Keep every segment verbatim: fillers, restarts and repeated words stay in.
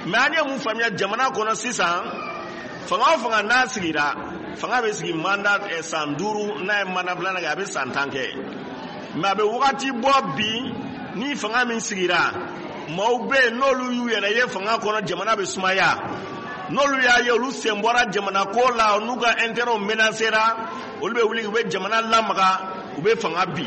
mais an ye mun faamuya jamana kɔnɔ sisan fanga o fanga n'a sigira fanga bɛ sigi mandat san duuru n'a ye mandat filanan kɛ a bɛ san tan kɛ mais a bɛ wagati bɔ bi ni fanga min sigira maaw bɛ yen n'olu y'u yɛrɛ ye fanga kɔnɔ jamana bɛ sumaya n'olu y'a ye olu sen bɔra jamana ko la n'u ka intérêt menacera olu bɛ wuli u bɛ jamana lamaga u bɛ fanga bi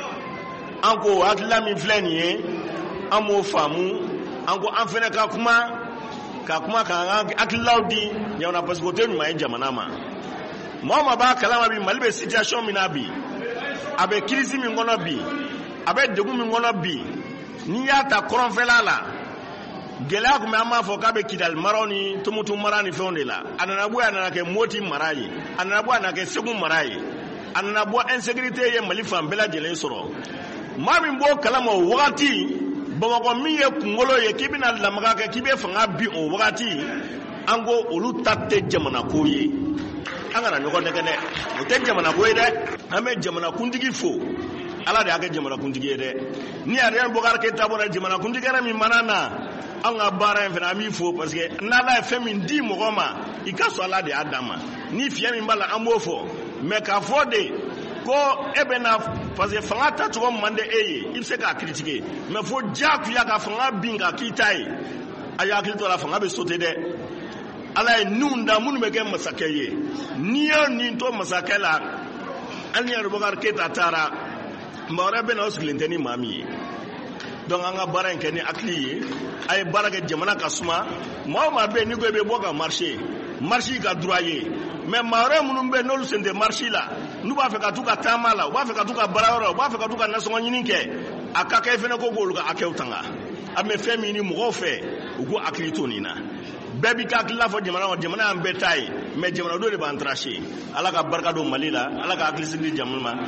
an ko hakilila min filɛ nin ye an m'o faamu an ko an fana ka kuma ka kuma k'an ka hakililaw di ɲamana parce que o tɛ ɲuman ye jamana ma maa o maa b'a kalama bi Mali bɛ situation min na bi a bɛ crise min kɔnɔ bi a bɛ degun min kɔnɔ bi n'i y'a ta kɔrɔnfɛla la gɛlɛya tun bɛ an b'a fɔ k'a bɛ Kidali mara ni Tumutu mara ni fɛnw de la a nana bɔ a nana kɛ Moti mara ye a nana bɔ a nana kɛ Segu mara ye a nana bɔ insécurité ye Mali fan bɛɛ lajɛlen sɔrɔ maa min b'o kalama o wagati Bamakɔ min ye kunkolo ye k'i bɛna lamaga kɛ k'i bɛ fanga bi o wagati an ko olu ta tɛ jamana ko ye an kana ɲɔgɔn nɛgɛ dɛ o tɛ jamana ko ye dɛ an bɛ jamana kuntigi fo Ala de y'a kɛ jamana kuntigi ye dɛ ni Adrien Boubacar Keïta bɔra jamana kuntigi yɛrɛ min mana na an ka baara in fana an b'i fo parce que n'Ala ye fɛn min di mɔgɔ ma i ka sɔn Ala de y'a d'a ma ni fiɲɛ min b'a la an b'o fɔ mais k'a fɔ de ko e bɛ na parce que fanga tacogo man di e ye i bɛ se k'a critiquer mais fo diyagoya ka fanga bin ka k'i ta ye a y'a hakili to a la fanga bɛ sauter dɛ Ala ye ninw da minnu bɛ kɛ masakɛ ye n'i ye nin to masakɛ la Adrien Boubacar Keïta taara maa wɛrɛ bɛ na o sigilen tɛ ni maa min ye donc an ka baara in kɛ ni hakili ye a ye baara kɛ jamana ka suma maa o maa bɛ yen n'i ko i bɛ bɔ ka marcher marche ka droit ye mais maa wɛrɛ minnu bɛ yen n'olu sen tɛ marche la n'u b'a fɛ ka t'u ka taama la u b'a fɛ ka t'u ka baara yɔrɔ u b'a fɛ ka t'u ka nasɔngɔ ɲini kɛ a ka kɛ fɛnɛ ko k'olu ka hakɛw tanga a bɛ fɛn min ɲini mɔgɔw fɛ u k'u hakili to nin na bɛɛ b'i ka hakilila fɔ jamana kɔnɔ jamana y'an bɛɛ ta ye mais jamanadenw de b'an tracher Ala ka barika don Mali la Ala ka hakilisigi di jamana ma